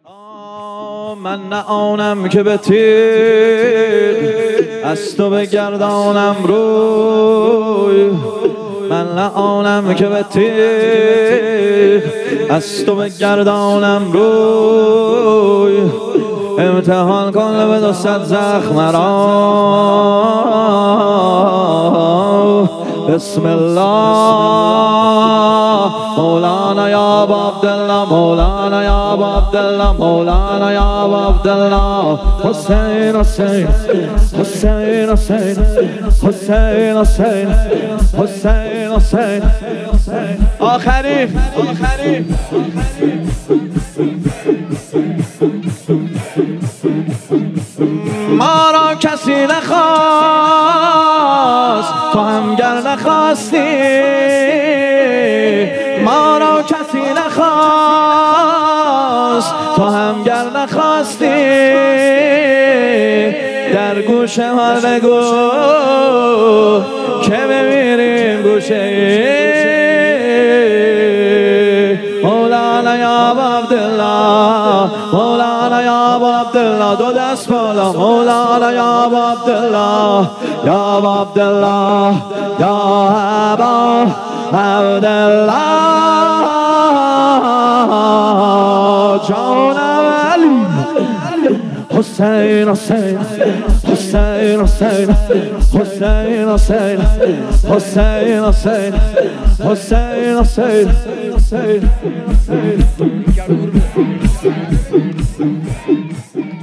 من نه آنم که به تیغ از تو بگردانم روی، من نه آنم که به تیغ از تو بگردانم روی. امتحان کن به 200 زخم را، بسم الله مولانا یا ابا عبدالله، مولانا یا ابا عبدالله، مولانا یا ابا عبدالله. حسین حسین حسین حسین حسین حسین حسین حسین. آخری ما را کسی نخواست تو هم گر نخواستی، ما را کسی نخواست تو هم گر نخواستی. در گوش ما بگو که بمیریم گوشه. مولانا یا ابا عبدالله، مولانا یا ابا عبدالله. دو دست بالا. مولانا یا ابا عبدالله، یا ابا عبدالله، یا ابا عبدالله. جانم علی حسین حسین حسین حسین حسین حسین حسین حسین حسین حسین حسین.